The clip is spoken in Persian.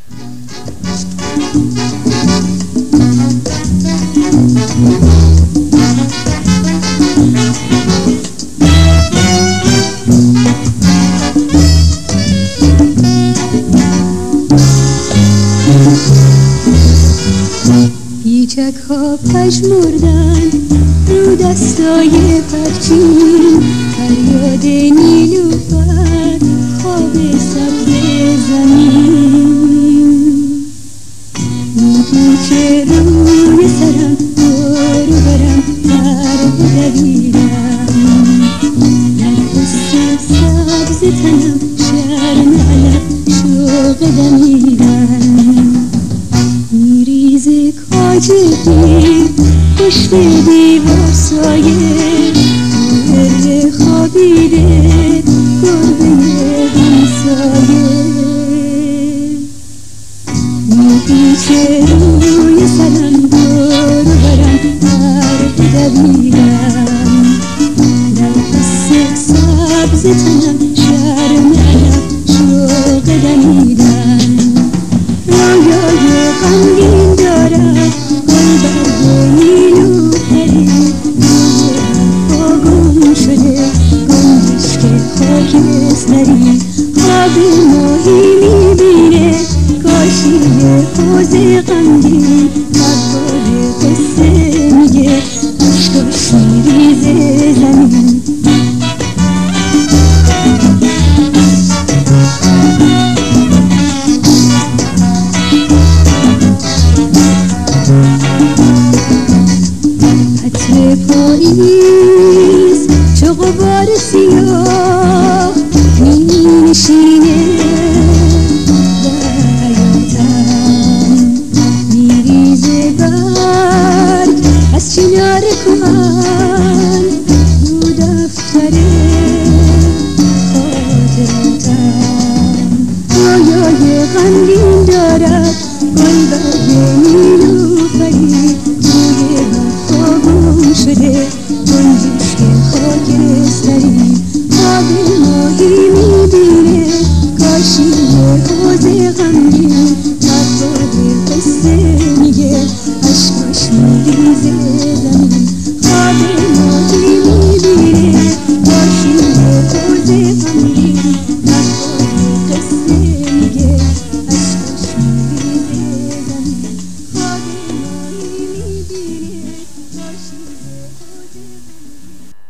بیچک ها پژمردن رو دستای پرچین، فریاد نیلوفر خواب سبز زمین میپیچه روی سرم، دور برم پر بدویرم، در حس سبز تنم شرم علف شوق دمیرم، میریزه کاجگی پشت دیوار سایه، گرد خوابیده گربه همسایه، میپیچه روی سرم، دور برم پر بدویرم، در حس سبز تنم شرم علف شوق دمیرم، رویای غمگین دارد گلبرگ نیلوفری، روی حرفا گم شده گنجشک خاکستری، خواب ماهی میبینه کاشیه حوض غمگین، حرفای قصه میگه عشقاش میریزه زمین. عطر پاییز چو غبار سیاه مینشینه در حیاتم، میریزه برگ از چنار کهن رو دفتر خاطراتم، رویای غمگین دارد گلبرگ نیلوفری، روی حرفا گم شده گنجشک خاکستری، خواب ماهی میبینه کاشیه حوض غمگین،